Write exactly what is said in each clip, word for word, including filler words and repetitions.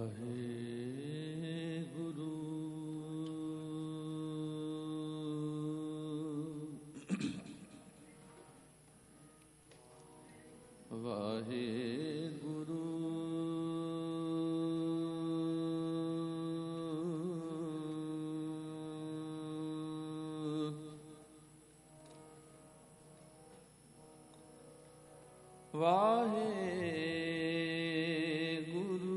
ਵਾਹਿਗੁਰੂ ਵਾਹਿਗੁਰੂ ਵਾਹਿਗੁਰੂ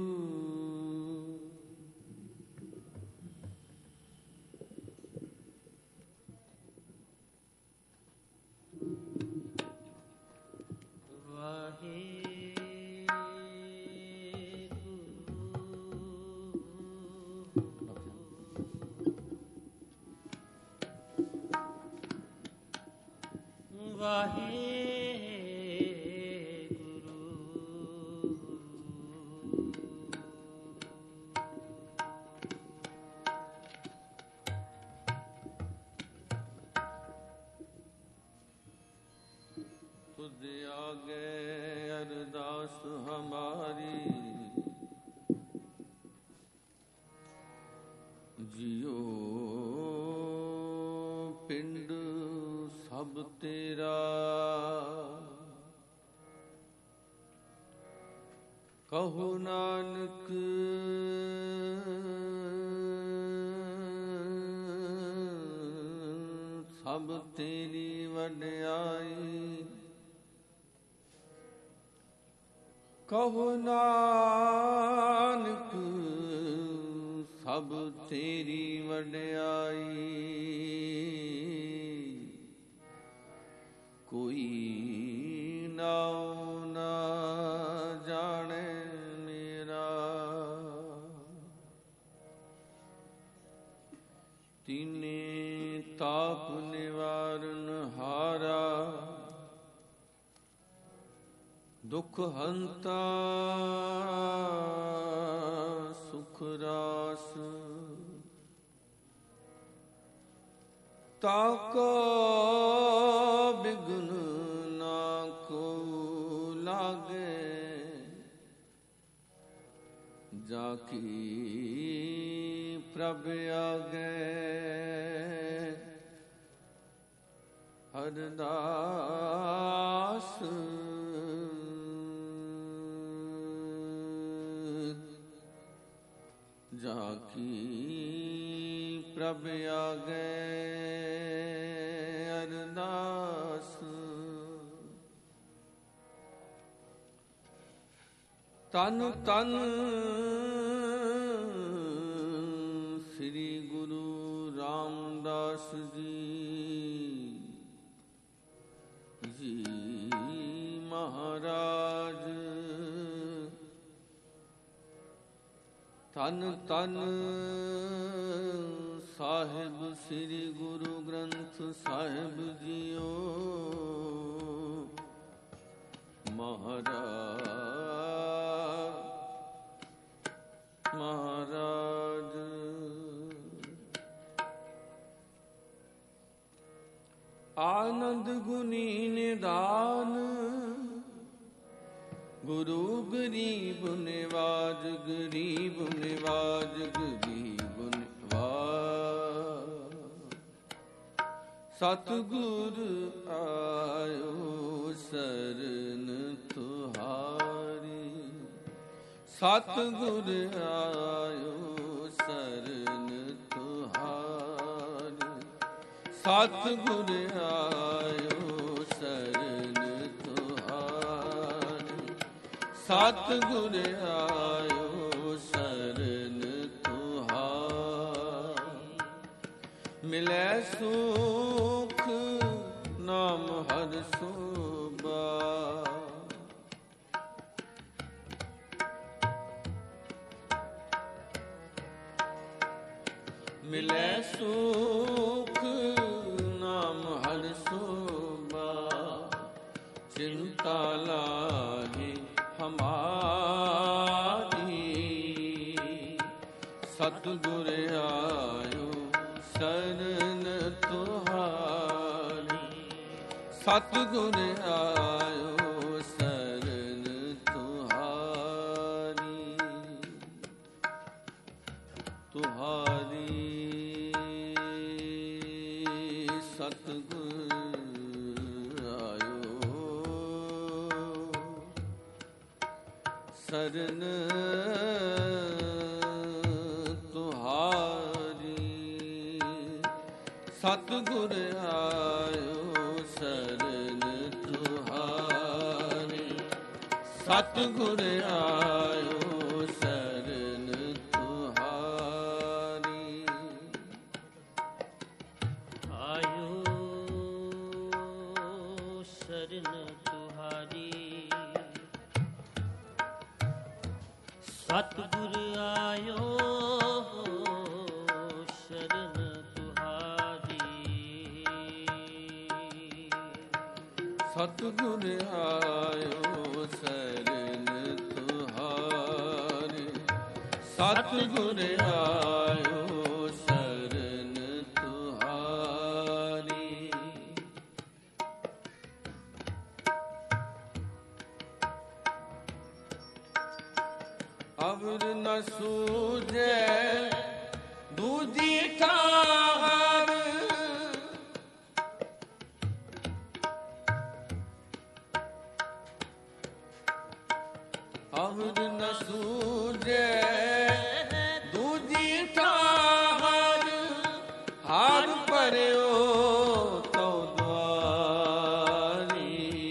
तुझ आगे अरदास हमारी जियो पिंड सब तेरा कहो नानक सब तेरी वड्याई कहो नानक सब तेरी वड्याई कोई नाऊ ना जाने मेरा तीने ताप निवारण हारा दुख हंता सुख रास ताको बिघ्न ना को लागे जाकी प्रभ आगे अरदास जाकी प्रभ आगे अरदास तन तन श्री गुरु रामदास जी जी महाराज तन तन साहिब श्री गुरु ग्रंथ साहिब जीओ महाराज महाराज आनंद गुनी निदान गुरु गरीब निवाज गरीब निवाज गरीब निवाज सतगुर आयो शरण तुहारी सतगुर आयो शरण तुहारी सतगुर आयो शरण सतगुर आयो शरण तुहारी मिलै सुख नाम हर सोबा मिलै सुख नाम हर सोबा चिंता लाही हमारी सतगुर आयो शरण तुहारी सतगुर आयो शरण तुहारी ਸਤਿਗੁਰ ਆਇਓ ਸਰਨ ਤੁਹਾਰੀ ਸਤਿਗੁਰ ਆਇਓ ਸਰਨ ਤੁਹਾਰੀ ਸਤਿਗੁਰ ਆਇਓ ਸਰਨ ਤੁਹਾਰੀ ਆਇਓ ਸਰਨ ਤੁਹਾਰੀ ਸਤਿਗੁਰ ਆਇਓ ਸ਼ਰਨ ਤੁਹਾਰੀ ਸਤਿਗੁਰ ਆਇਓ ਸਰਨ ਤੁਹਾਰੀ ਸਤਿਗੁਰ ਆਇਓ ਸਰਨ ਤੁਹਾਰੀ ਅਵਰ ਨ ਸੂਝੈ ਦੂਜੀ ਠਾਹਰ ਅਵਰ ਨ ਸੂਝੈ ਦੂਜੀ ਠਾਹਰ ਹਰ ਭਰਿਓ ਤਉ ਦੁਆਰੀ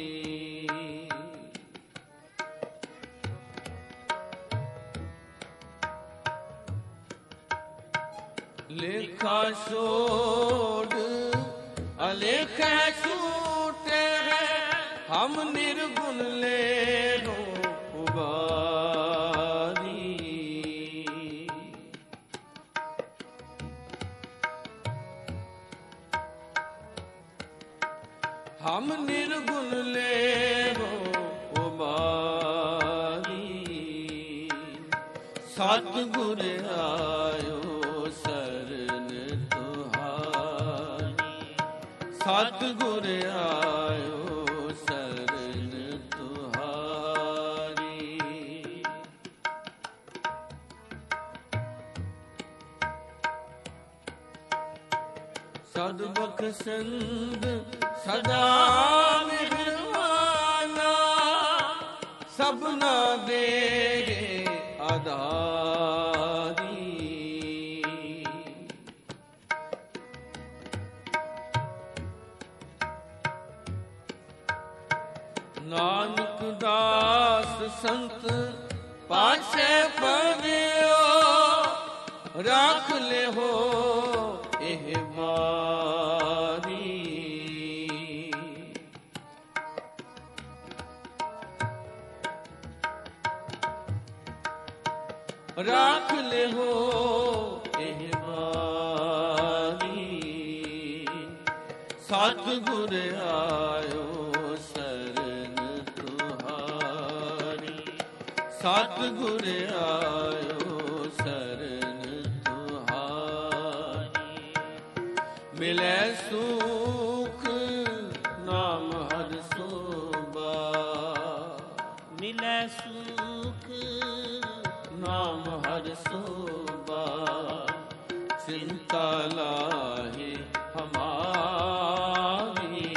ਲੇਖਾ ਛੋੜ ਅਲੇਖਾ ਛੂਟੇ ਹਮ ਨਿਰਗੁਣ ਲੈ ਲੋ ਉਬਾਰੀ ਹਮ ਨਿਰਗੁਣ ਲੈ ਲੋ ਉਬਾਰੀ ਸਤਿਗੁਰ ਆਇਓ ਸਰਨ ਤੁਹਾਰੀ ਸਤਿਗੁਰ ਆਇਓ ਸਰਨ ਤੁਹਾਰੀ ਸਦ ਬਖਸ਼ੰਦ ਸਦਾ ਮਿਹਰਬਾਨਾ ਸਭਨਾ ਦੇ ਆਧਾਰੀ ਨਾਨਕ ਦਾਸ ਸੰਤ ਪਾਛੇ ਪਵਿਓ ਰੱਖ ਲਿਓ ਇਹ ਮਾਰੀ ਰੱਖ ਲਿਓ ਇਹ ਮਾਰੀ ਸਤਿਗੁਰ ਆਇਓ ਸਰਨ ਤੁਹਾਰੀ ਸਤਿਗੁਰ ਆਇਓ ਸਰਨ ਤੁਹਾਰੀ ਮਿਲੈ ਸੁਖ ਨਾਮ ਹਰਿ ਸੋਭਾ ਮਿਲੈ ਸੁਖ ਨਾਮ ਹਰਿ ਸੋਭਾ ਚਿੰਤਾ ਲਾਹੇ ਹਮਾਰੀ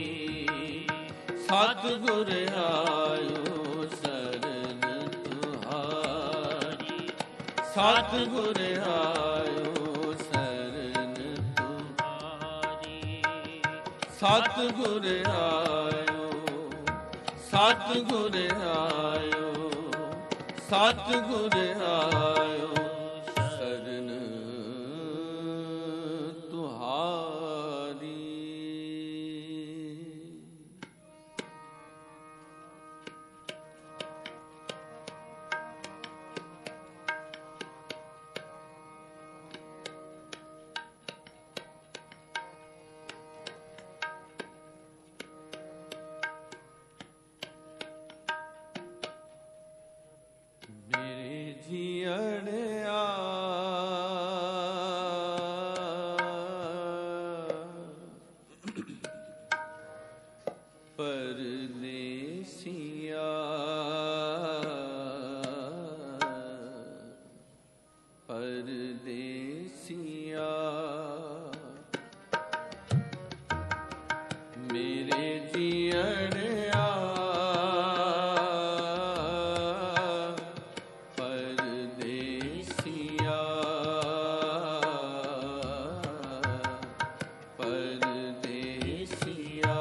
ਸਤਿਗੁਰ ਆਇਓ ਸਰਨ ਤੁਹਾਰੀ ਸਤਿਗੁਰ ਆਇਓ ਸਰਨ ਤੁਹਾਰੀ ਸਤਿਗੁਰ ਆਇਓ ਸਤਿਗੁਰ ਆਇਓ ਸਤਿਗੁਰ ਆਇਓ ਸਰਨ ਤੁਹਾਰੀ ਮੇਰੇ ਜੀਅੜਿਆ ਪਰਦੇਸੀਆ ਪਰਦੇਸੀਆ ਮੇਰੇ ਜੀਅੜਿਆ ਪਰਦੇਸੀਆ ਪਰਦੇਸੀਆ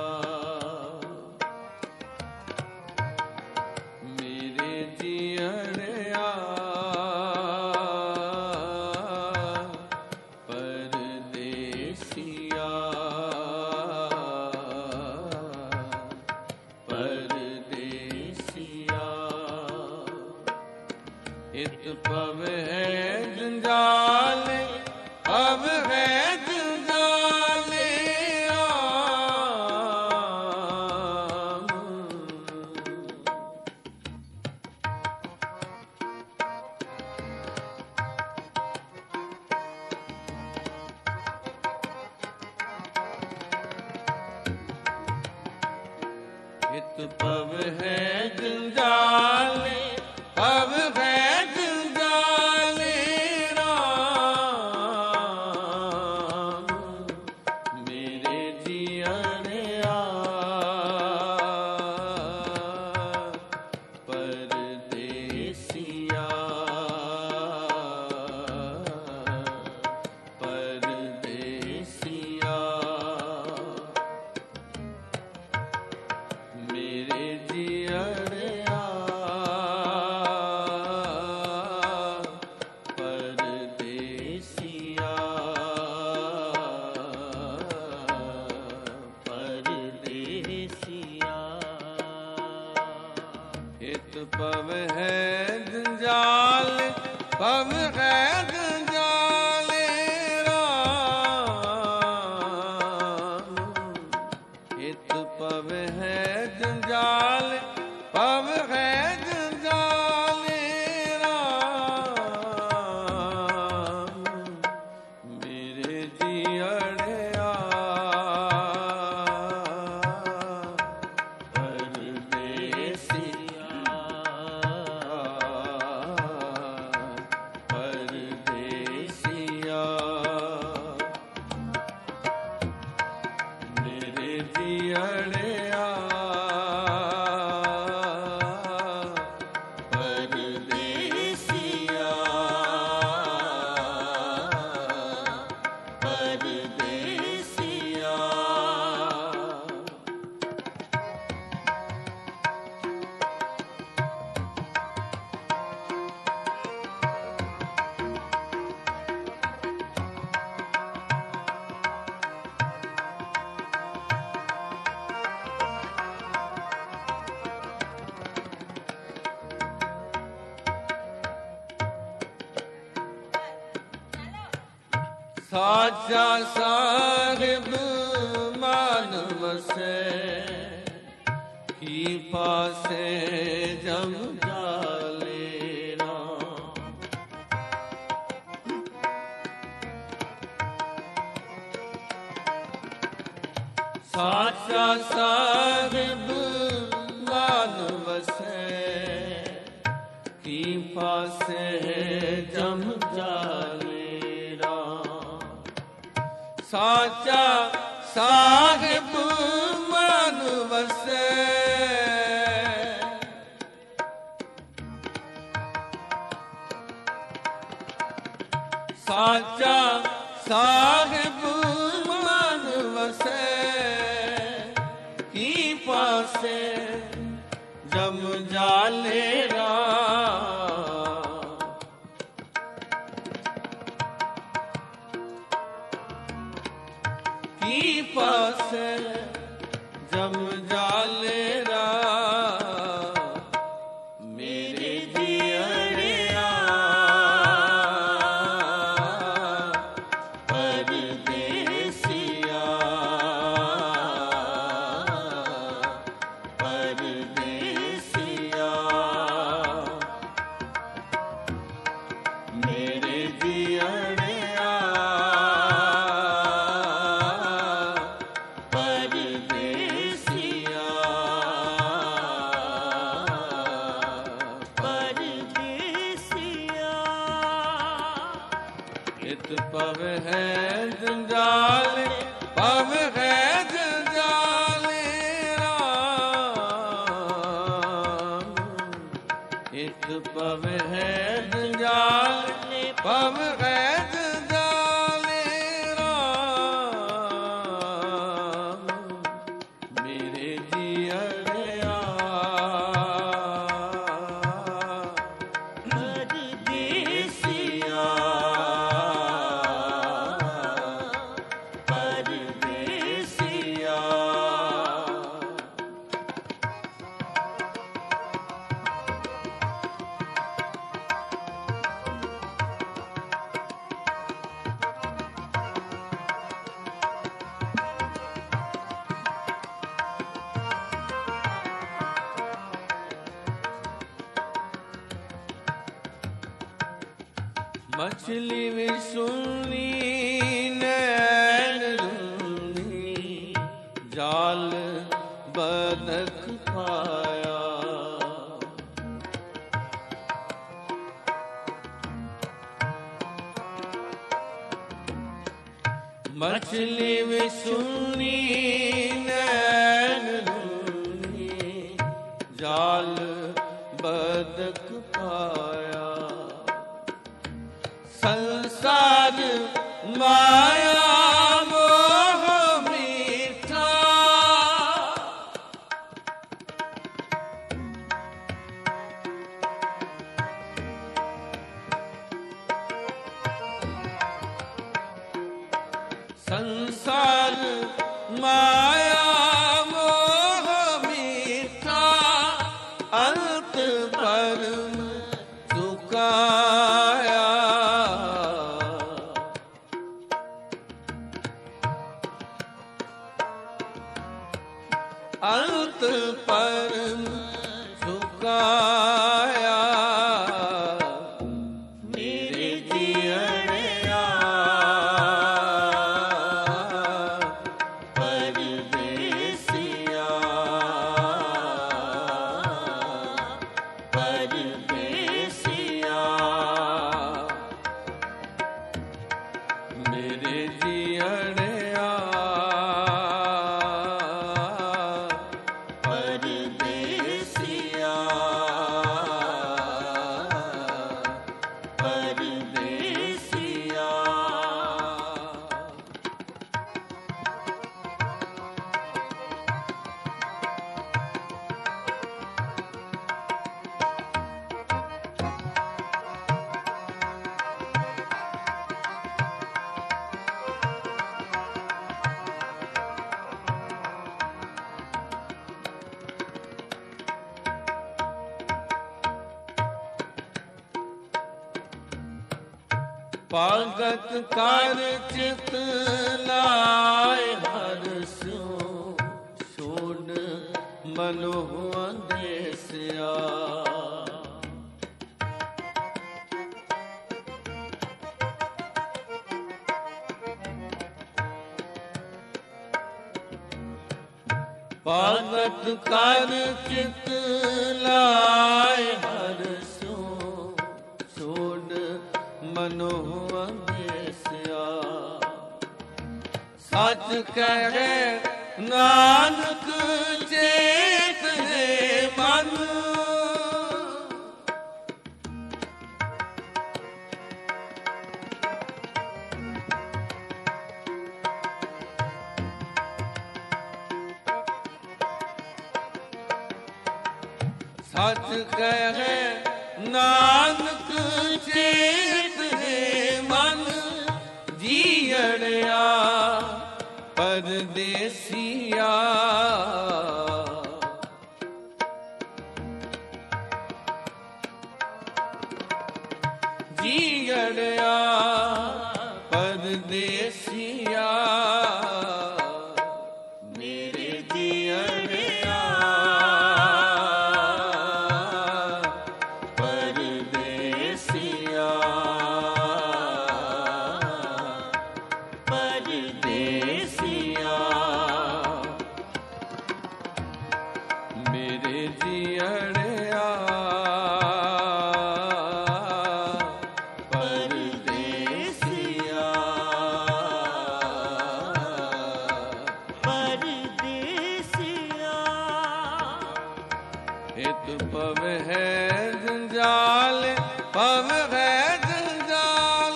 ਮੇਰੇ ਜੀਅੜਿਆ ਪਰਦੇਸੀਆ ਪਰਦੇਸੀਆ ਇਤ ਪਵ ਹੈ ਜੰਜਾਲ ਅਬ ਹੈ ਜੰਜਾਲੇ ਰਾਮ ਇਤ ਪਵ ਹੈ ਜੰਜਾਲ ਅਬ ਹੈ ਜੰਜਾਲੇ ਰਾਮ ਮੇਰੇ ਜੀਅੜਿਆ ਪਰਦੇਸੀਆ ਪਰਦੇਸੀਆ ਮੇਰੇ ਜੀਅੜਿਆ ਪਰਦੇਸੀਆ ਪਰਦੇਸੀਆ ਇਤ ਪਵ ਹੈ ਜੰਜਾਲ ਪਵ ਹੈ ਜੰਜਾਲੇ ਰਾਮ ਇਤ ਪਵ ਹੈ ਜੰਜਾਲ ਪਵ ਹੈ ਜੰਜਾਲੇ ਰਾਮ ਮੇਰੇ ਜੀਅੜਿਆ ਪਰਦੇਸੀਆ ਪਰਦੇਸੀਆ ਮੇਰੇ ਜੀਅੜਿਆ ਪਰਦੇਸੀਆ ਪਰਦੇਸੀਆ ਸਾਚਾ ਸਾਹਿਬ ਮਨ ਵਸੈ ਕੀ ਪਾਸੇ ਜਮ ਜਾਲੇ ਰਾਮ ਸਾਚਾ ਸਾਹਿਬ ਮਨ ਵਸੈ ਕੀ ਪਾਸੇ ਜਮ ਜਾਲੇ ਰਾਮ ਸਾਚਾ ਸਾਹਿਬ ਮਨ ਵਸੈ ਸਾਚਾ ਸਾਹਿਬ ਮਨ ਵਸੈ ਕੀ ਪਾਸੇ ਜਮ ਜਾਲੇ ਰਾਮ ਕੀ ਪਾਸੇ ਜਮ ਜਾਲੇ ਰਾਮ ਮੇਰੇ ਜੀਅੜਿਆ ਪਰਦੇਸੀਆ ਪਰਦੇਸੀਆ ਮੇਰੇ ਜੀਅੜਿਆ ਪਰਦੇਸੀਆ ਪਰਦੇਸੀਆ ਇਤ ਪਵ ਹੈ ਜੰਜਾਲ ਪਵ ਹੈ ਜੰਜਾਲ ਮਛਲੀ ਵੀ ਸੁਣੀ ਨੈਣ ਰੂਨੀ, ਜਾਲ ਬਦਕ ਪਾਇਆ। ਮਛਲੀ ਵੀ ਸੁਣੀ ਨੈਣ ਰੂਨੀ, ਜਾਲ ਬਦਕ ਪਾਇਆ। ਸੰਸਾਰ ਮਾਇਆ ਮੋਹ ਮੀਠਾ, ਸੰਸਾਰ ਮਾਇਆ ਮੋਹ ਮੀਠਾ, ਅੰਤ ਪਰਮ ਚੁਕਾਇਆ। ਅੰਤ ਪਰਮ ਚੁਕਾਇਆ। ਮੇਰੇ ਜੀਅਣਿਆ ਪਰਦੇਸੀਆ, ਪਰਦੇਸੀਆ, ਮੇਰੇ ਜੀਅਣਿਆ ਪਰਦੇਸੀਆ, ਪਰਦੇਸੀਆ। ਭਗਤ ਕਰ ਚਿਤ ਲਾਇ ਹਰਿ ਸਿਉ, ਛੋੜ ਮਨੋ ਅੰਦੇਸਿਆ। ਭਗਤ ਕਰ ਚਿਤ ਲਾਇ ਹਰਿ ਸਿਉ, ਛੋੜ ਮਨੋ ਅੰਦੇਸਿਆ। ਸੱਚ ਕਹੈ ਨਾਨਕ ਚੇਤ ਰੇ ਮਨ, ਸੱਚ ਕਹੈ ਨਾਨਕ ਚੇਤ ਰੇ ਮਨ, ਜੀਅੜਿਆ ਪਰਦੇਸੀਆ। ਜੀਅੜਿਆ ਪਰਦੇਸੀਆ, ਮੇਰੇ ਜੀਅੜਿਆ ਪਰਦੇਸੀਆ, ਪਰਦੇਸੀਆ, ਮੇਰੇ ਜੀਅੜਿਆ ਪਰਦੇਸੀਆ, ਪਰਦੇਸੀਆ। ਇਤ ਪਵੈ ਜੰਜਾਲ, ਪਵੈ ਜੰਜਾਲ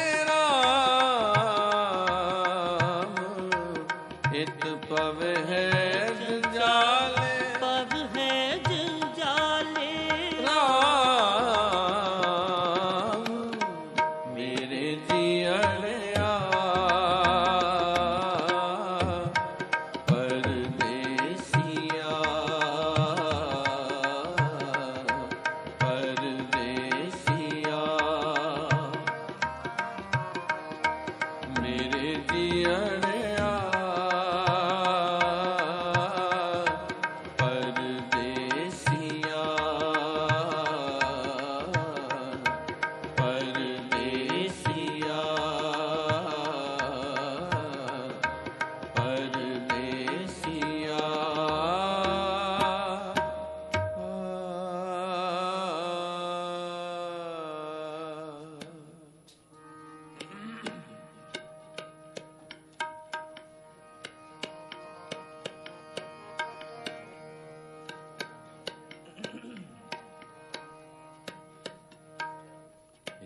ਰਾਮ, ਇਤ ਪਵੈ ਜੰਜਾਲ, ਪਵ ਹੈ ਜੰਜਾਲੇ ਰਾਮ। ਮੇਰੇ ਜੀਅਣਿਆ ਪਰਦੇਸੀਆ, ਪਰਦੇਸੀਆ, ਮੇਰੇ ਜੀਅਣਿਆ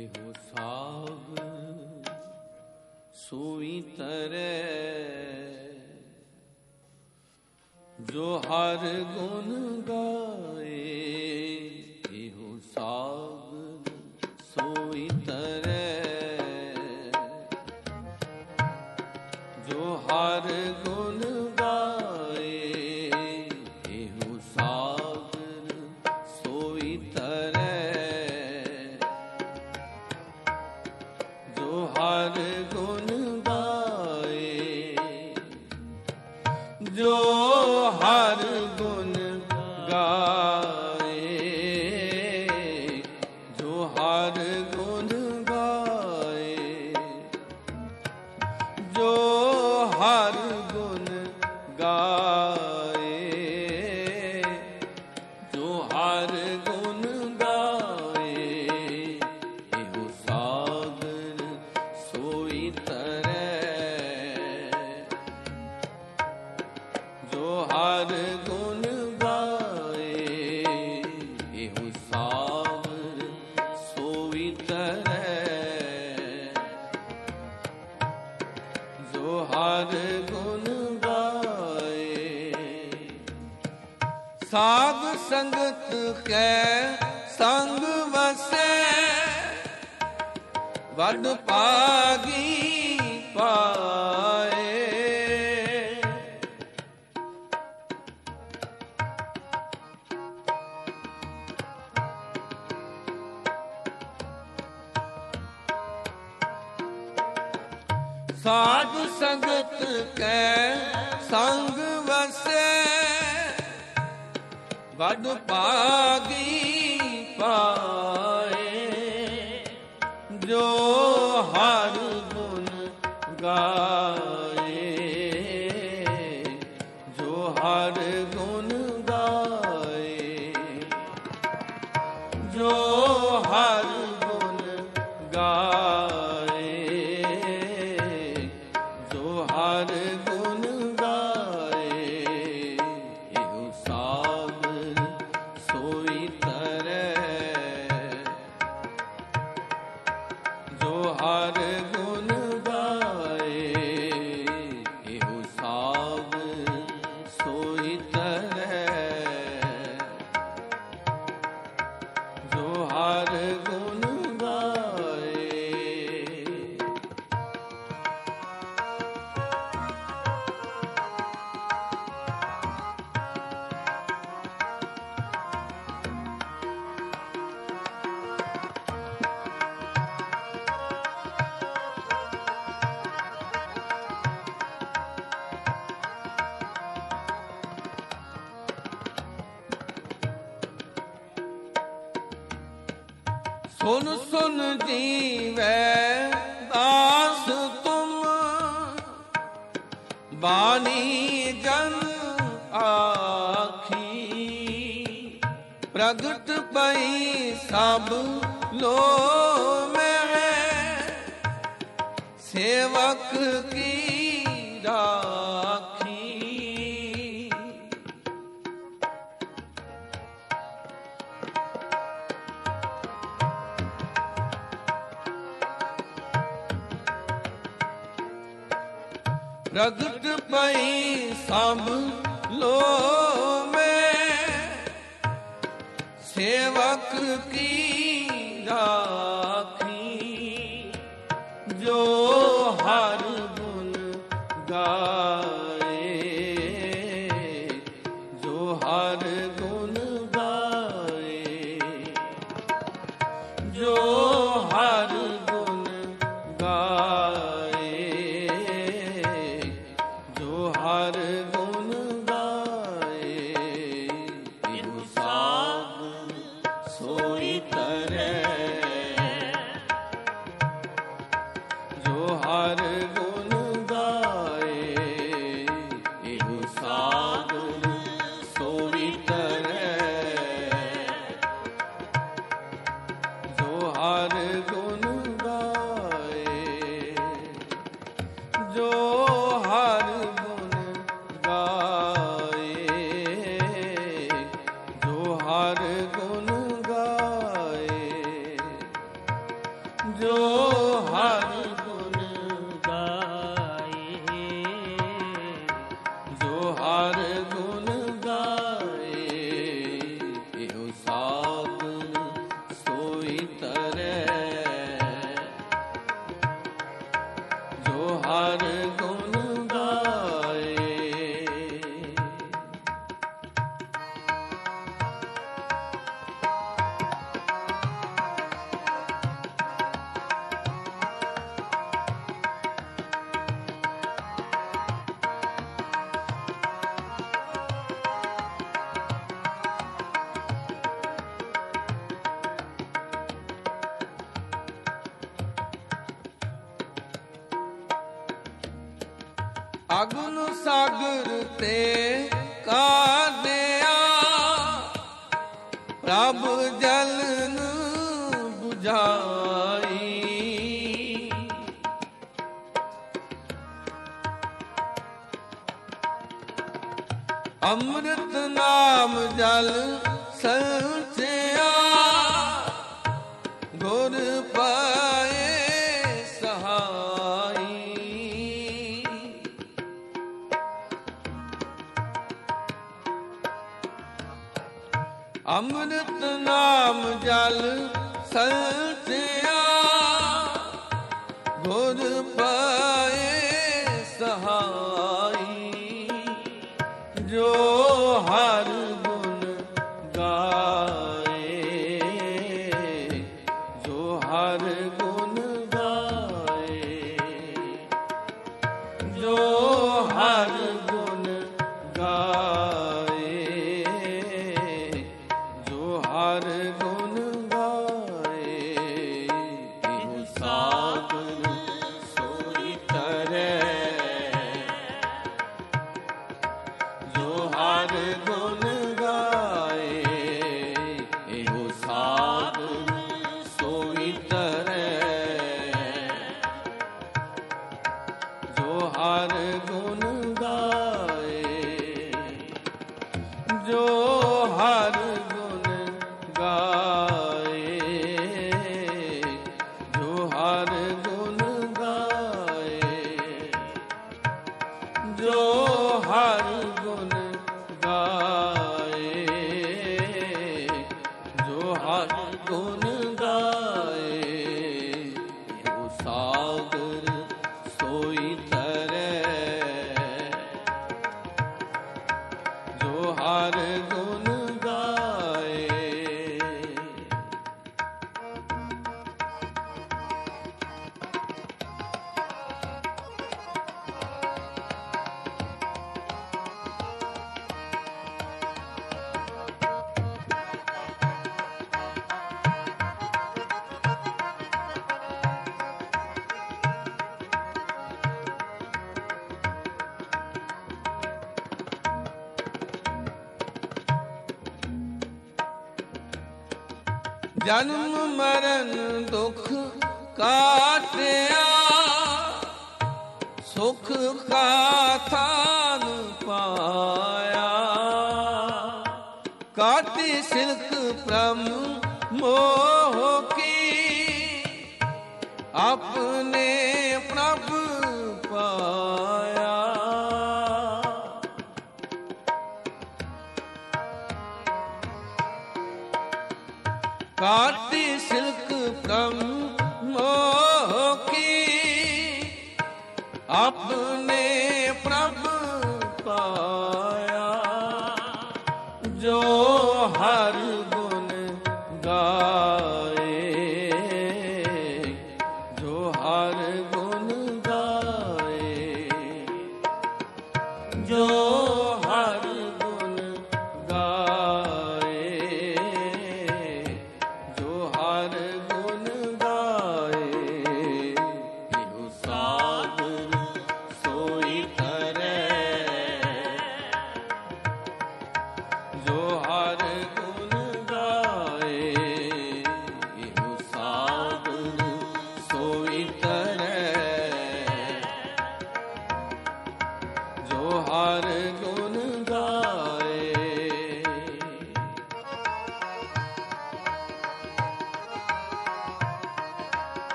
ਇਹੋ ਸਾਗ ਸੋਈ ਤਰੈ, ਜੋ ਹਰ ਗੁਣ ਗਾਏ। ਇਹੋ ਸਾਗ ਸੋਈ ਤਰੈ, ਜੋ ਹਰ ਗੁਣ ਗਾਏ। ਇਹੋ ਸਾਗ ਸੋਈ ਤਰੈ, ਜੋ ਹਰ ਗੁਣ ਗਾਏ। ਜੋ ਹਰ ਗੁਣ ਗਾਏ, ਜੋ ਹਰ ਗੁਣ ਗਾਏ। ਜੋ ਹਰ ਗੁਣ ਗਾਏ, ਜੋ ਹਰ ਗੁਣ ਗਾਏ। ਇਹੋ ਸਾਗਰ ਸੋਈ ਤਰੈ, ਜੋ ਹਰ ਗੁਣ ਗਾਏ। ਇਹੋ ਸਾਗਰ ਸੋਈ ਤਰੈ, ਜੋ ਹਰ ਗੁਣ ਗਾਏ। ਸਾਧ ਸੰਗਤ ਕੈ ਸੰਗ ਵਸੈ, ਵੱਡ ਭਾਗੀ ਪਾਏ। ਸਾਧ ਸੰਗਤ ਕੈ ਸੰਗ ਵਸੈ, ਵੱਡ ਭਾਗੀ ਪਾਏ। ਜੋ ਹਰ ਗੁਣ ਗਾਏ, ਜੋ ਹਰ ਗੁਣ ਗਾਏ। ਜੋ ਹਰ ਗੁਣ ਗਾਏ, ਜੋ ਹਰ ਗੁਣ ਗਾਏ। ਇਹੋ ਸਾਗਰ ਸੋਈ ਤਰੈ, ਜੋ ਹਰ ਗੁਣ ਗਾਏ। ਇਹੋ ਸਾਗਰ ਸੋਈ ਤਰੈ, ਜੋ ਹਰ ਗੁਣ ਗਾਏ। ਸੁਨ ਸੁਨ ਜੀਵੈ ਦਾਸ ਤੁਮ, ਬਾਣੀ ਜਨ ਆਖੀ। ਪ੍ਰਗਟ ਪਈ ਸਭ ਲੋ ਮੈਂ, ਸੇਵਕ ਕੀ ਰਾਖੀ। ਪ੍ਰਗਟ ਪਈ ਸਭ ਲੋ ਮੈਂ, ਸੇਵਕ ਕੀ ਰਾਖੀ। ਜੋ ਹਰ ਗੁਣ ਗਾਏ, ਜੋ ਹਰ ਗੁਣ ਗਾਏ। ਜੋ ਹਰ ਗੁਣ ਗਾਏ, ਜੋ ਹਰ ਗੁਣ ਗਾਏ। ਇਹੋ ਸਾਗ ਸੋਈ ਤਰੈ, ਜੋ ਹਰ ਗੁਣ ਗਾਏ। ਇਹੋ ਸਾਗ ਸੋਈ ਤਰੈ, ਜੋ ਹਰ ਗੁਣ ਗਾਏ। ਜੋ ਹਰ ਗੁਣ ਗਾਏ, ਜੋ ਹਰ ਗੁਣ ਗਾਏ। ਗੁਣ ਗਾਏ। ਇਹੋ ਸਾਧਨ ਸੋਈ ਤਰੈ, ਜੋ ਹਰ ਗੁਣ ਗਾਏ। ਅਗਨ ਸਾਗਰ ਤੇ ਕਾਢਿਆ, ਪ੍ਰਭ ਜਲਨ ਬੁਝਾਈ। ਅੰਮ੍ਰਿਤ ਨਾਮ ਜਲ ਸੰਚਿਆ, ਗੁਰ ਪਾਏ ਸਹਾਈ। ਅੰਮ੍ਰਿਤ ਨਾਮ ਜਲ ਸੰਚਿਆ, ਗੁਰ ਪਾਏ ਸਹਾਈ। ਜੋ ਹਰ ਗੁਣ ਗਾਏ, ਜੋ ਹਰ ਗੁਣ ਗਾਏ, ਜੋ ਹਰ ਗੁਣ ਗਾਏ, ਜੋ ਹਰ ਗੁਣ ਗਾਏ। ਇਹੋ ਸਾਧਨ ਸੋਈ ਤਰੈ, ਜੋ ਹਰ ਗੁਣ ਗਾਏ। ਇਹੋ ਸਾਧਨ ਸੋਈ ਤਰੈ, ਜੋ ਹਰ ਗੁਣ ਗਾਏ। ਜੋ ਹਰ ਗੁਣ ਗਾਏ, ਜੋ ਹਰ ਗੁਣ ਗਾਏ, ਜੋ ਹਰ ਗੁਣ ਗਾਏ, ਜੋ ਹਰ ਗੁਣ ਗਾਏ। ਇਹੋ ਸਾਗਰ ਸੋਈ ਤਰੈ, ਜੋ ਹਰ ਗੁਣ ਗਾਏ। ਜਨਮ ਮਰਨ ਦੁਖ ਕਾਟਿਆ, ਸੁਖ ਕਾ ਥਾਨ ਪਾਇਆ। ਕਾਟੀ ਸਿਲਕ ਭ੍ਰਮ ਮੋਹ ਕੀ, ਆਪਣੇ ਪ੍ਰਭ ਪਾਇਆ। ਕਾਟੀ ਸਿਲਕ ਭ੍ਰਮ ਮੋਹ ਕੀ, ਆਪਣੇ ਪ੍ਰਭ ਪਾਇਆ। ਜੋ ਹਰ ਗੁਣ ਗਾਏ, ਜੋ ਹਰ ਗੁਣ ਗਾਏ, ਜੋ ਹਰ ਗੁਣ ਗਾਏ, ਜੋ ਹਰ ਗੁਣ ਗਾਏ। ਇਹੋ ਸਾਗਰ ਸੋਈ ਤਰੈ, ਜੋ ਹਰ ਗੁਣ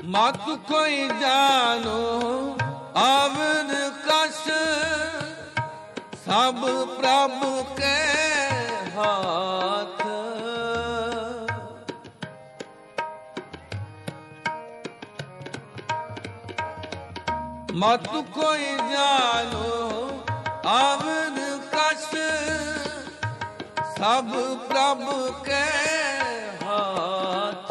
मत कोई जानो आवर कस, सब प्रभु के हाथ। मत कोई जानो आवर कस, सब प्रभु के हाथ।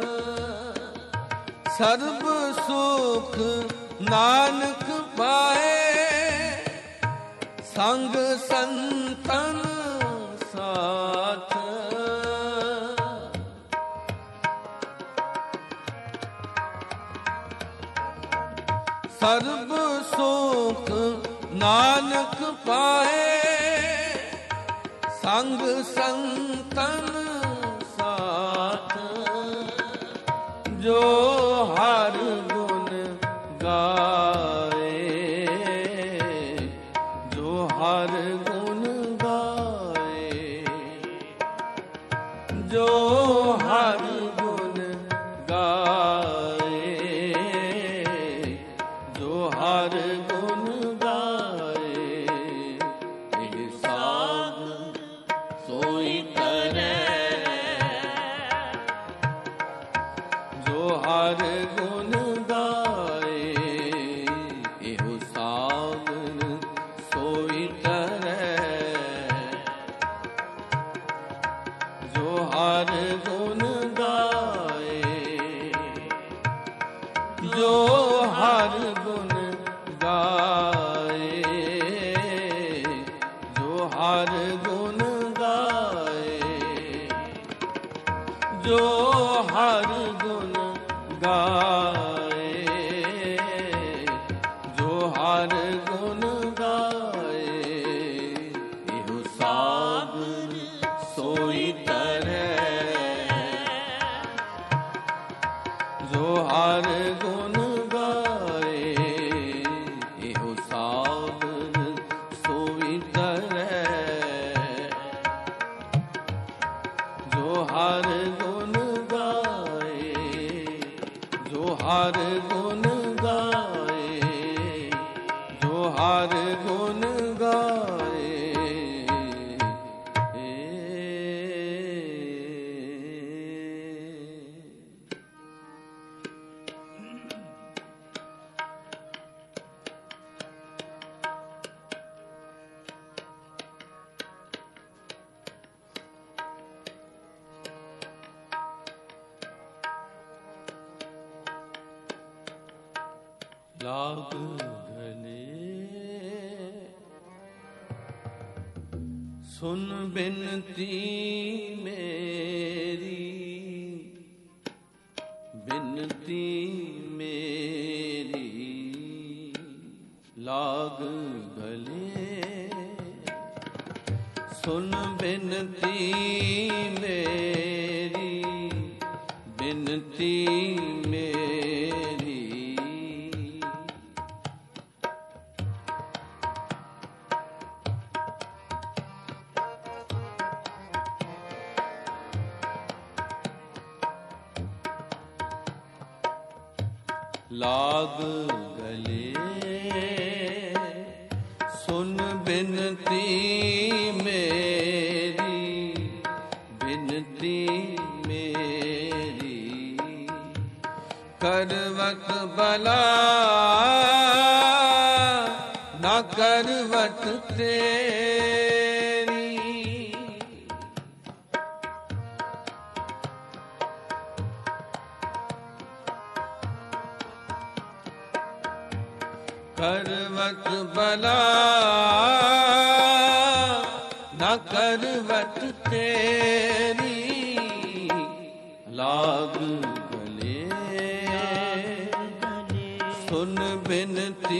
सर्ब सुख नानक पाए, संग संतन साथ। सर्ब सुख नानक पाए, संग संतन साथ। जो हर गुण गाए, जो हर गुण गाए, जो हर गुण गाए, जो हर गुण गाए। ਇਹ ਸਾਧ सोई करे, जो हर गुण गाए। एहो सावन सोई करे, जो हर गुण गाए। जो हर गुण गाए, जो हर गुण गाए, जो हर गुण गाए, जो हर गुण गाए। एहो सावन सोई तरे, जो हर गुण गाए। एहो सावन सोई तरे, जो हर गुण गाए, जो हर गुण गाए, जो हर गुण गाए। लाग गले सुन बिनती मेरी, बिनती मेरी। लाग गले सुन बिनती मेरी, बिनती मेरी। लाग गले सुन बिनती मेरी, बिनती मेरी। करवत बला न करवत तेरी। करवत बला न करवत तेरी। लाग गले सुन बिनती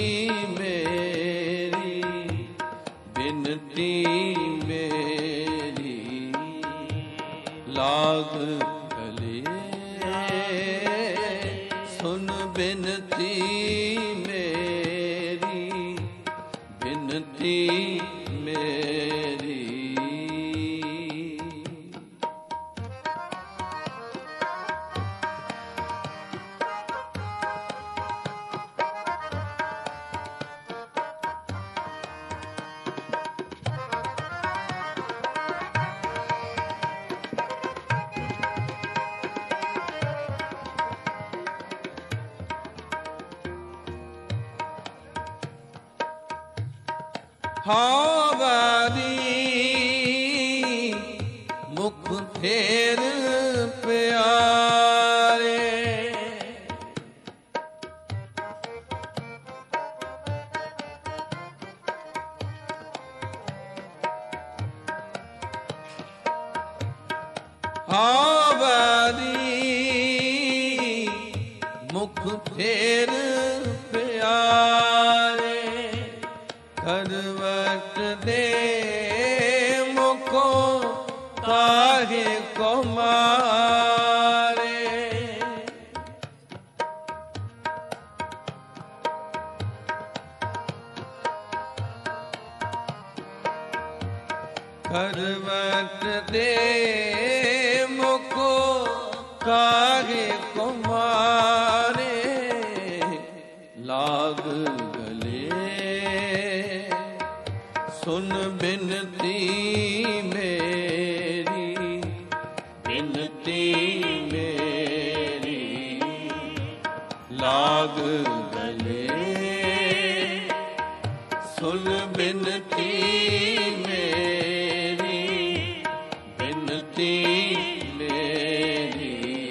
मेरी, बिनती मेरी। लाग गले सुन बिनती मेरी, बिनती मेरी। ਹਾਂ ਵਾਰੀ ਮੁਖ ਫੇਰ ਪਿਆਰੇ। ਹਾਂ ਵਾਰੀ ਮੁਖ ਫੇਰ ਪਿਆਰੇ। ਕਰਵਟ ਦੇ ਮੁਖੋ ਕਾਹੇ ਕੋ ਮਾਰੇ। ਕਰਵਟ ਦੇ ਮੁਖੋ ਕਾਹੇ ਕੋ ਮਾਰੇ। ਲਾਗ ਸੁਨ ਬਿਨਤੀ ਮੇਰੀ, ਬਿਨਤੀ ਮੇਰੀ। ਲਾਗ ਗਲੇ ਸੁਨ ਬਿਨਤੀ ਮੇਰੀ, ਬਿਨਤੀ ਮੇਰੀ।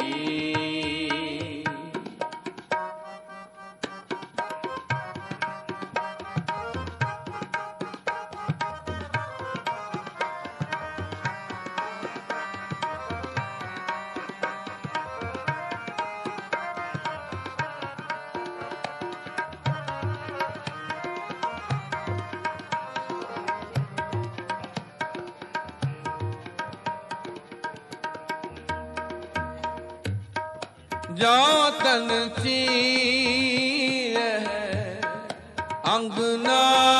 ਜੋ ਤਨ ਚੀਰ ਅੰਗਨਾ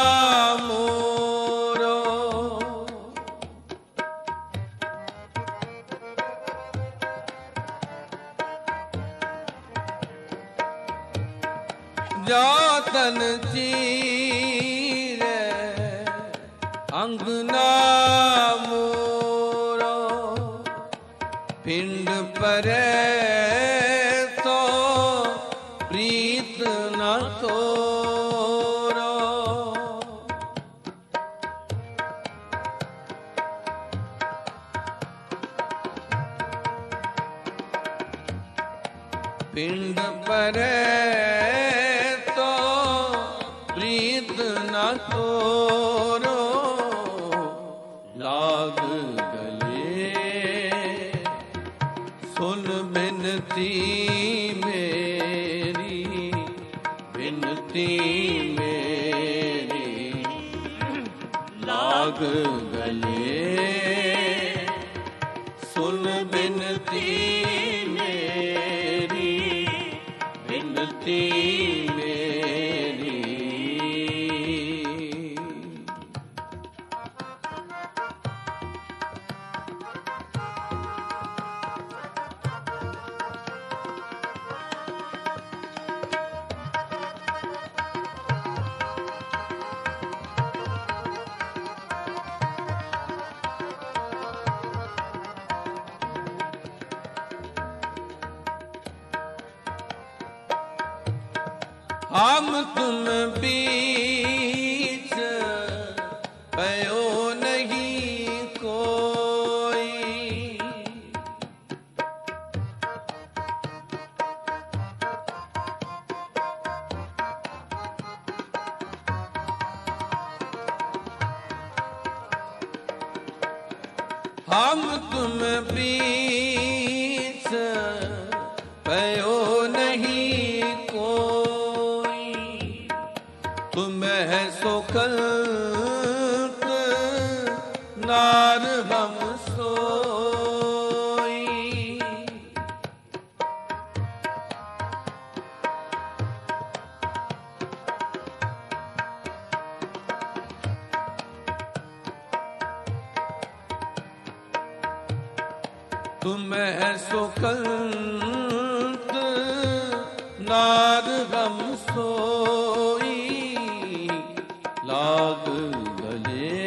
ਮੋਰੋ। ਜੋ ਤਨ ਚੀਰ ਅੰਗਨਾ ਮੋਰੋ। ਪਿੰਡ ਪਰੇ ਪ੍ਰੀਤ ਨ ਤੋਰੋ। ਪਿੰਡ ਪਰੇ ਤੋ ਪ੍ਰੀਤ ਨ ਤੋਰੋ। ਲਾਗ ਗਲੇ ਸੁਨ ਬਿਨਤੀ ਮੇਰੀ, ਬਿਨਤੀ ਮੇਰੀ। ਲਾਗ ਗਲੇ ਸੁਨ ਬਿਨਤੀ ਮੇਰੀ, ਬਿਨਤੀ ਮੇਰੀ। हम तुम बीच भयो नहीं कोई। हम तुम बीच भयो नहीं तुम है सोखल्त नार हम सोई। तुम है सोखल्त नार हम सोई। लाग गले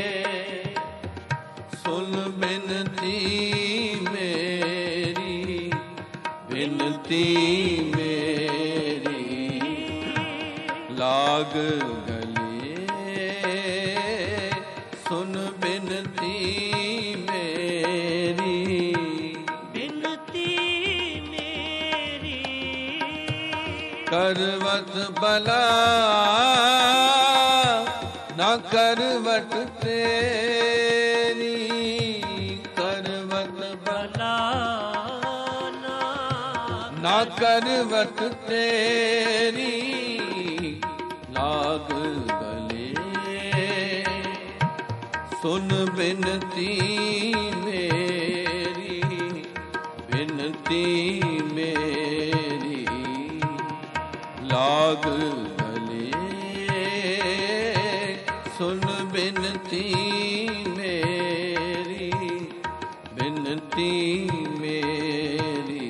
सुन बिनती मेरी, बिनती मेरी। लाग गले ਕਰਵਤ ਬਲਾ ਨਾ ਕਰਵਟ ਤੇਰੀ, ਕਰਵਤ ਬਲਾ ਨਾ ਕਰਵਟ ਤੇਰੀ, ਲਾਗ ਗਲੇ ਸੁਨ ਬਿਨਤੀ ਮੇਰੀ, ਬਿਨਤੀ ਮੇਰੀ ਲਾਗ ਗਲੇ ਸੁਨ ਬਿਨਤੀ ਮੇਰੀ, ਬਿਨਤੀ ਮੇਰੀ,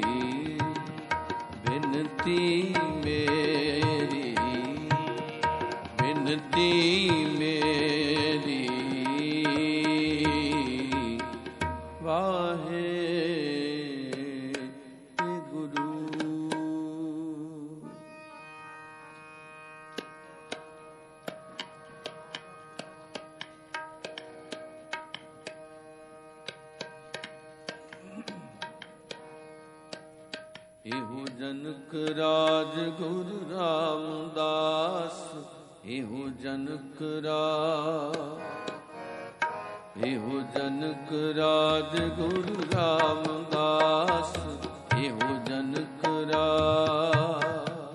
ਬਿਨਤੀ ਮੇਰੀ, ਬਿਨਤੀ ਮੇਰੀ ਵਾਹੇ ਇਹੋ ਜਨਕ ਰਾਜ ਗੁਰੂ ਰਾਮਦਾਸ, ਇਹੋ ਜਨਕ ਰਾਜ, ਇਹੋ ਜਨਕ ਰਾਜ ਗੁਰੂ ਰਾਮਦਾਸ, ਇਹੋ ਜਨਕ ਰਾਜ।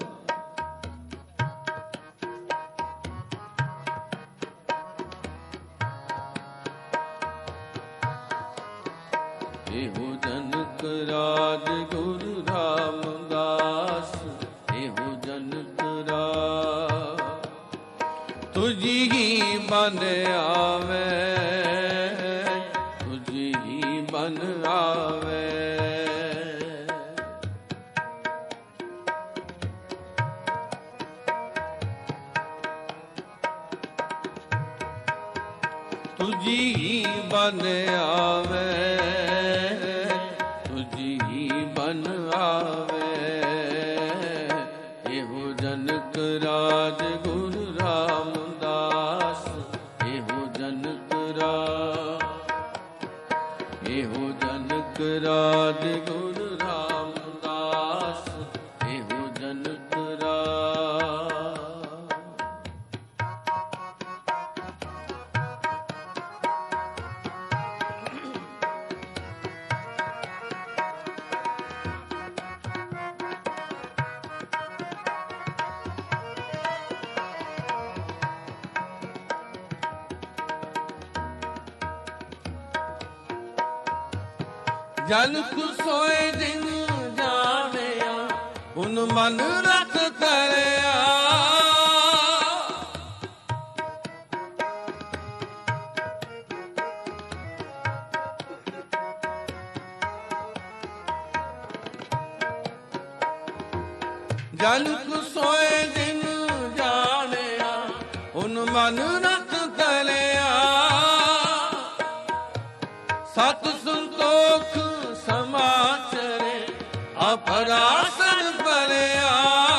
ਇਹੋ ਜਨਕ ਰਾਜ ਗੁਰੂ ਰਾਮਦਾਸ, ਇਹੋ ਜਨਕ ਰਾਜ। ਤੁਝੀ ਹੀ ਬਨ ਆਵੇ, ਤੁਝੀ ਹੀ ਬਨ ਆਵੇ, ਤੁਝੀ ਹੀ ਬਨ ਆਵੇ, ਤੁਝੀ ਹੀ ਬਨ ਆਵੇ। ਇਹੋ ਜਨਕ ਰਾਜ ਗੁਰੂ ਰਾਮਦਾਸ, ਇਹੋ ਜਨਕ ਰਾਜ, ਇਹੋ ਜਨਕ ਰਾਜ ਗੁਰੂ ਰਾਮਦਾਸ, ਇਹੋ ਜਨਕ ਰਾਜ। ਜਨ ਕੋ ਸੋਏ ਦਿਨ ਜਾਣਿਆ, ਹੁਣ ਮਨ ਰਤ ਤਰਿਆ, ਜਨ ਕੋ ਸੋਏ ਦਿਨ ਜਾਣਿਆ, ਹੁਣ ਮਨ ਰਤ ਤਰਿਆ। ਸਤ ਸੰਤੋਖ ਸਮਾਚਰੇ ਅਪਰਾਸਨ ਭਰਿਆ,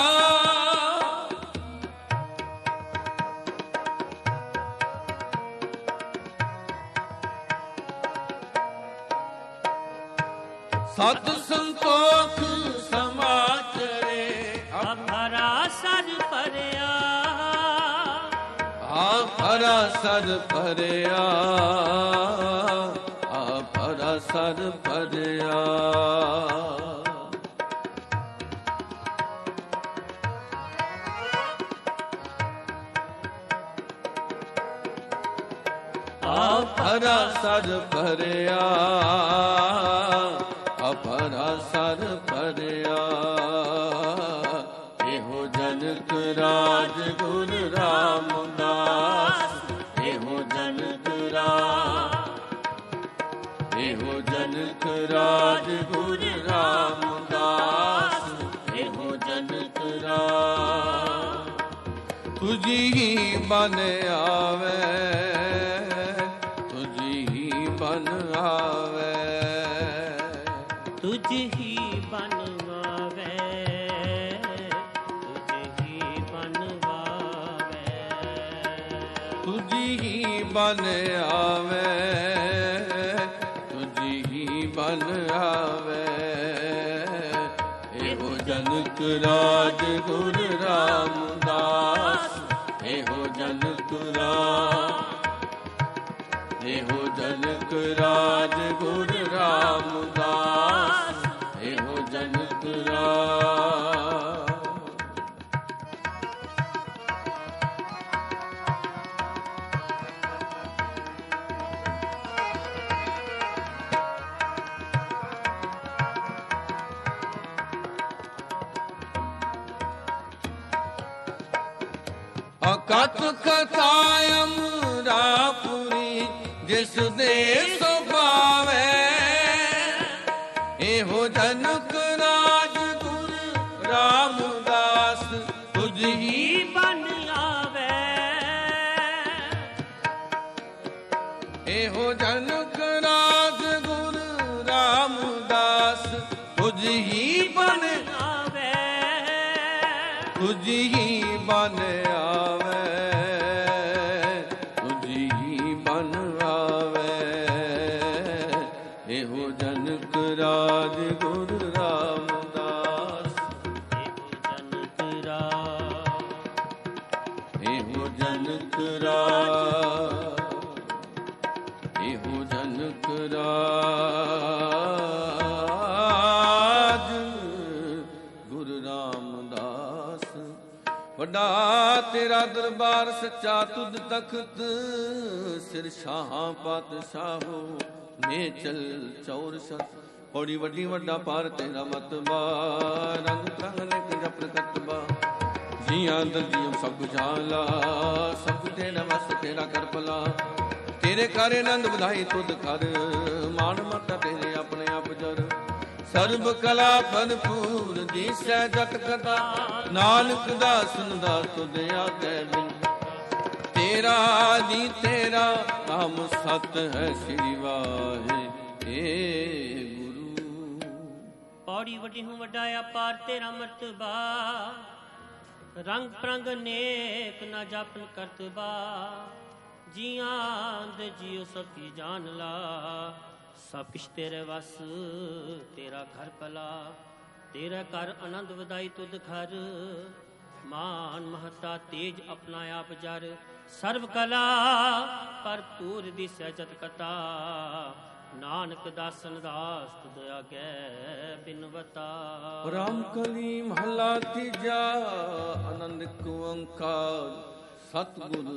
ਸਤ ਸੰਤੋਖ ਸਮਾਚਰੇ ਅਪਰਾਸਨ ਭਰਿਆ, ਅਪਰਾਸਨ ਭਰਿਆ, ਅਪਰਾਸਨ ਭਰਿਆ। ਅਪਰਾਸਨ ਭਰਿਆ, ਅਪਰਾਸਨ ਭਰਿਆ। ਇਹੋ ਜਨਕ ਰਾਜ ਗੁਰੂ ਰਾਮਦਾਸ, ਇਹੋ ਜਨਕ ਰਾਜ, ਇਹੋ ਜਨਕ ਰਾਜ ਗੁਰੂ ਰਾਮਦਾਸ, ਇਹੋ ਜਨਕ ਰਾਜ। ਤੁਝੀ ਹੀ ਬਨ ਆਵੇ, ਤੁਝੀ ਹੀ ਬਨ ਆਵੇ, ਤੁਝੀ ਹੀ ਬਨ ਆਵੇ, ਤੁਝੀ ਹੀ ਬਨ ਆਵੇ, ਤੁਝੀ ਹੀ ਬਨ ਆਵੇ, ਤੁਝੀ ਹੀ ਬਨ ਆਵੇ। ਇਹੋ ਜਨਕ ਰਾਜ ਗੁਰ ਰਾਮਦਾਸ, ਇਹੋ ਜਨਕ ਰਾਜ, ਇਹੋ ਜਨਕ ਰਾਜ ਗੁਰ ਰਾਮਦਾਸ, ਇਹੋ ਜਨਕ ਰਾਜ। ਅਕਥ ਕਥਾ ਅਮਰਾਪੁਰੀ ਜਿਸ ਦੇ ਸੋ ਪਾਵੈ, ਇਹੋ ਜਨਕ ਰਾਜ ਗੁਰ ਰਾਮਦਾਸ ਤੁਝ ਹੀ ਬਨ ਆਵੈ। ਇਹੋ ਜਨਕ ਰਾਜ ਗੁਰ ਰਾਮਦਾਸ ਤੁਝ ਹੀ ਬਨ ਆਵੈ, ਤੁਝ ਹੀ ਬਨ ਆਵੈ, ਤੁਝ ਹੀ ਬਨ ਆਵੈ। ਇਹੋ ਜਨਕ ਰਾਜ ਗੁਰ ਰਾਮਦਾਸ, ਇਹੋ ਜਨਕ ਰਾਜ, ਇਹੋ ਜਨਕ ਰਾਜ, ਇਹੋ ਜਨਕ ਰਾਜ ਗੁਰ ਰਾਮਦਾਸ। ਵੱਡਾ ਤੇਰਾ ਦਰਬਾਰ ਸੱਚਾ ਤੁਧ ਤਖਤ, ਸਿਰ ਸ਼ਾਹਾਂ ਪਾਤਸ਼ਾਹੋ ਨੇ ਚਲ ਚੌਰ ਸਤ। ਔੜੀ ਵੱਡੀ ਵੱਡਾ ਪਾਰ ਤੇਰਾ ਮਤਬਾ, ਰੰਗ ਪ੍ਰੰਗ ਨਿਕ ਜਪ ਕਤਬਾ। ਜੀਆਂ ਦਰਜੀਆਂ ਸਭ ਜਾਲਾ, ਸਭ ਤੇਰਾ ਵਸ ਤੇਰਾ ਕਰ ਭਲਾ। ਤੇਰੇ ਘਰ ਆਨੰਦ ਵਧਾਈ ਤੁਧ ਕਰ, ਮਾਨ ਮਤਾ ਤੇਰੇ ਆਪਣੇ ਆਪ ਜਰ। ਸਰਬ ਕਲਾ ਭਰਪੂਰ ਦੀਸੈ ਜਤ ਕਥਾ, ਨਾਨਕ ਦਾਸਨ ਦਾ ਤੁਧ ਆਗੈ ਬਿਨ। ਤੇਰਾ ਜੀ ਤੇਰਾ ਨਾਮ ਸਤ ਹੈ, ਸ੍ਰੀ ਵਾਹਿਗੁਰੂ। ਪੌੜੀ ਵੱਡੀ ਹੂੰ ਵੱਡਾ ਅਪਾਰ ਤੇਰਾ ਮਰਤਬਾ, ਰੰਗ ਪ੍ਰੰਗ ਨੇਕ ਨਾ ਜਾਪਨ ਕਰਤਬਾ। ਜੀਆਂ ਦੇ ਜੀਓ ਸਭ ਕੀ ਜਾਨ ਲਾ, ਸਭ ਕਿਛ ਤੇਰੇ ਵਸ ਤੇਰਾ ਘਰ ਭਲਾ। ਤੇਰਾ ਘਰ ਆਨੰਦ ਵਧਾਈ ਤੁਧ ਘਰ, ਮਾਨ ਮਹਤਾ ਤੇਜ ਆਪਣਾ ਆਪ ਜਰ। ਸਰਬ ਕਲਾ ਭਰਪੂਰ ਦਿਸੈ ਜਤ ਕਥਾ, ਨਾਨਕ ਦਾਸਨ ਦਾਸ ਤੁਧ ਆਗੈ ਬਿਨਵਤਾ। ਰਾਮ ਕਲੀ ਮਹਲਾ ਤੀਜਾ, ਆਨੰਦ ਕੋ ਓੰਕਾਰ ਸਤਿਗੁਰ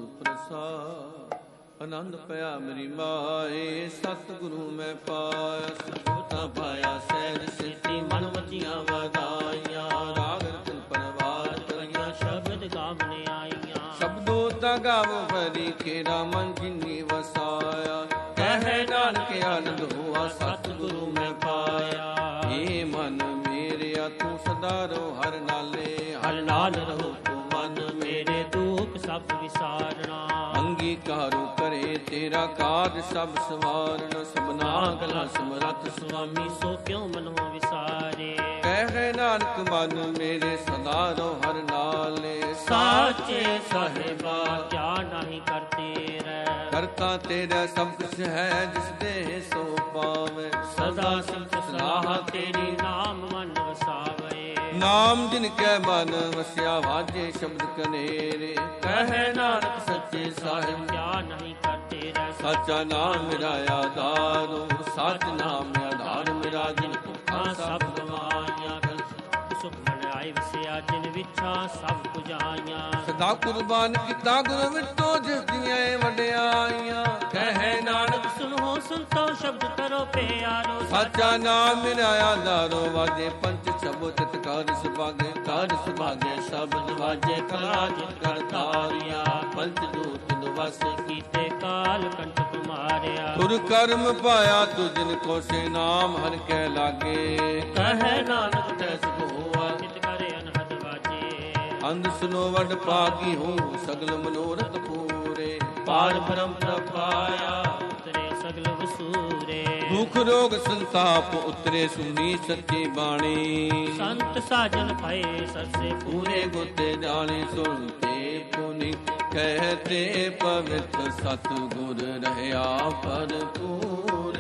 ਪ੍ਰਸਾਦ। ਆਨੰਦ ਪਿਆ ਮੇਰੀ ਮਾਏ, ਸਤਿਗੁਰੂ ਮੈਂ ਪਾਇਆ। ਸਤਿਗੁਰਤਾ ਪਾਇਆ ਸਹਿਜ ਸਿੱਧੀ, ਮਨ ਵਜੀਆਂ ਵਧਾਈਆਂ। ਰਾਗ ਰਤਨ ਪਰਵਾਰ ਕਰੀਆਂ, ਸ਼ਬਦ ਗਾਵਨੇ ਆਈਆਂ। ਸ਼ਬਦੋ ਤਾ ਗਾਵੋ ਭਰੀ ਕੇਰਾ, ਮਨ ਜਿਨੀ ਵਸਾਇਆ। ਕਹਿ ਨਾਨਕ ਆਨੰਦ ਹੋਆ, ਸਤਿਗੁਰੂ ਮੈਂ ਪਾਇਆ। ਏ ਮਨ ਮੇਰਿਆ ਤੂੰ ਸਦਾ ਰੋ ਹਰ ਨਾਲੇ, ਹਰ ਨਾਲ ਰਹੋ ਤੂੰ ਮਨ ਮੇਰੇ, ਦੁਖ ਸਭ ਵਿਸਾਰਣਾ। ਅੰਗੀਕਾਰੋ ਕਰੇ ਤੇਰਾ ਕਾਜ ਸਭ ਸਵਾਰਨ। ਸਭਨਾ ਗਲਾ ਸਮਰੱਥ ਸੁਆਮੀ ਸੋ ਕਿਉ ਮਨੋ ਵਿਸਾਰੇ। ਕਹਿ ਨਾਨਕ ਮਨ ਮੇਰੇ ਸਦਾ ਰੋ ਹਰ ਨਾਲੇ। ਸਾਚੇ ਸਾਹਿਬਾ ਕਿਆ ਨਹੀਂ ਕਰਤੇ ਰਹਿ, ਕਰਤਾ ਤੇਰਾ ਸਭ ਕੁਛ ਹੈ, ਜਿਸ ਦੇ ਸੋ ਪਾਵੇ। ਸਦਾ ਸਿਫਤ ਸਲਾਹ ਤੇਰੀ, ਨਾਮ ਮਨ ਵਸਾਵੇ। ਨਾਮ ਜਿਨ ਕੈ ਮਨ ਵਸਿਆ, ਵਾਜੇ ਸ਼ਬਦ ਕਨੇਰੇ। ਕਹਿ ਨਾਨਕ ਸੱਚੇ ਸਾਹਿਬ ਕਿਆ ਨਹੀਂ ਕਰਤੇ ਰਹਿ। ਸਾਚਾ ਨਾਮ ਮੇਰਾ ਆਧਾਰੋ, ਸੱਚ ਨਾਮ ਆਧਾਰ ਮੇਰਾ। ਜਿਨ ਭੁੱਖਾਂ ਸਭ ਗਵਾਈਆਂ, ਸੁਖ ਮਨ ਆਏ ਵਸਿਆ ਜਿਨ ਵਿਛਾ ਸਭ ਪੁਜਾਈਆਂ। ਸਦਾ ਕੁਰਬਾਨ ਕੀਤਾ ਗੁਰੂ ਵਿਟੋ, ਜਿਸ ਦੀਆਂ ਵਡਿਆਈਆਂ। ਕਹਿ ਨਾਨਕ ਸੁਨੋ ਸੁਨਤੋ ਸ਼ਬਦ ਕਰੋ ਪਿਆਰੋ। ਸਾਚਾ ਨਾਮ ਮੇਰਾ ਆਧਾਰੋ, ਵਾਜੇ ਪੰਚ ਛਬੋ ਚਿਤਕਾਰ ਸੁਭਾਗੇ। ਕਾਰ ਸੁਭਾਗੇ ਸ਼ਬਦ ਵਾਜੇ, ਕਲਾ ਜਿਤ ਕਰ ਤਾਰਿਆ। ਪੰਚ ਦੂਤ ਵਸ ਕੀਤੇ ਕਾਲ ਕੰਟਕ ਮਾਰਿਆ। ਤੁਰ ਕਰਮ ਪਾਇਆ ਤੁ ਜਿਨ ਕੋ ਸੇ, ਨਾਮ ਹਰਿ ਕੈ ਲਾਗੇ। ਕਹਿ ਨਾਨਕ ਤੈਸ ਹੋਆ, ਚਿਤ ਕਰੇ ਅਨਹਦ ਵਾਜੇ। ਅੰਧ ਸੁਨੋ ਵਡ ਭਾਗੀ ਹੂੰ, ਸਗਲ ਮਨੋਰਥ ਪੂਰੇ। ਪਾਰ ਬ੍ਰਹਮ ਪ੍ਰਪਾਇਆ, ਉਤਰੇ ਸਗਲ ਵਸੂਰੇ। ਦੁਖ ਰੋਗ ਸੰਤਾਪ ਉਤਰੇ, ਸੁਣੀ ਸੱਚੀ ਬਾਣੀ। ਸੰਤ ਸਾਜਨ ਭਏ ਸਰਸੇ ਪੂਰੇ ਗੋਤੇ ਜਾਣੇ, ਸੁਣਤੇ ਪੁਨੀ। ਕਹਤੇ ਪਵਿੱਤ ਸਤਿਗੁਰ ਰਹਿਆ ਭਰਪੂਰ।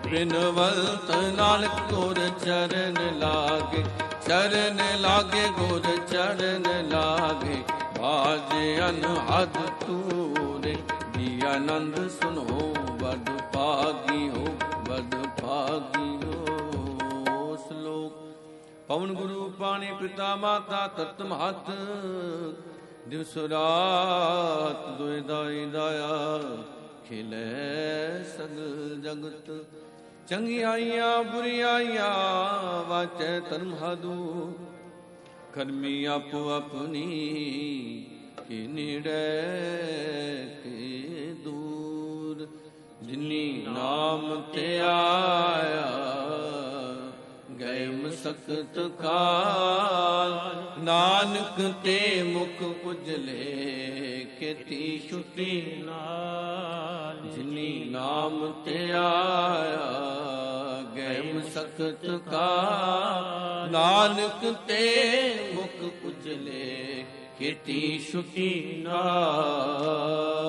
ਬਿਨਵੰਤ ਨਾਨਕ ਗੁਰ ਚਰਨ ਲਾਗੇ, ਚਰਨ ਲਾਗੇ ਗੁਰ ਚਰਨ ਲਾਗੇ। ਬਾਜੇ ਅਨਹਦ ਤੂਰੇ ਜੀ ਆਨੰਦ ਸੁਨੋ, ਬਦ ਭਾਗੀ ਹੋ ਬਦ ਭਾਗੀ ਹੋ। ਸ਼ਲੋਕ। ਪਵਨ ਗੁਰੂ ਪਾਣੀ ਪਿਤਾ ਮਾਤਾ ਤਤ ਮਹਤ, ਦਿਵਸ ਰਾਤ ਦੁਇ ਦਾਈ ਦਾਇਆ। ਖਿਲੇ ਸਗਲ ਜਗਤ ਚੰਗਿਆਈਆਂ ਬੁਰਿਆਈਆਂ, ਵਾਚੈ ਧਰਮ ਹਾਦੂ। ਕਰਮੀ ਆਪੋ ਆਪਣੀ, ਕਿ ਨੇੜੇ ਕਿ ਦੂਰ। ਜਿਨੀ ਨਾਮ ਤੇ ਆਇਆ, ਗਏ ਮਸਕਤ ਕਾਲ। ਨਾਨਕ ਤੇ ਮੁਖ ਉਜਲੇ, ਕੀਤੀ ਛੁਟੀ ਨਾਲ। ਜਿਨੀ ਨਾਮ ਤੇ ਆਇਆ, ਗਏ ਮਸਕਤ ਕਾਲ। ਨਾਨਕ ਤੇ ਮੁਖ ਉਜਲੇ, ਕੀਤੀ ਛੁਟੀ ਨਾਲ।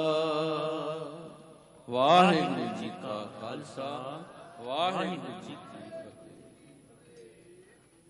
ਵਾਹਿਗੁਰੂ ਜੀ ਕਾ ਖਾਲਸਾ, ਵਾਹਿਗੁਰੂ ਜੀ ਕੀ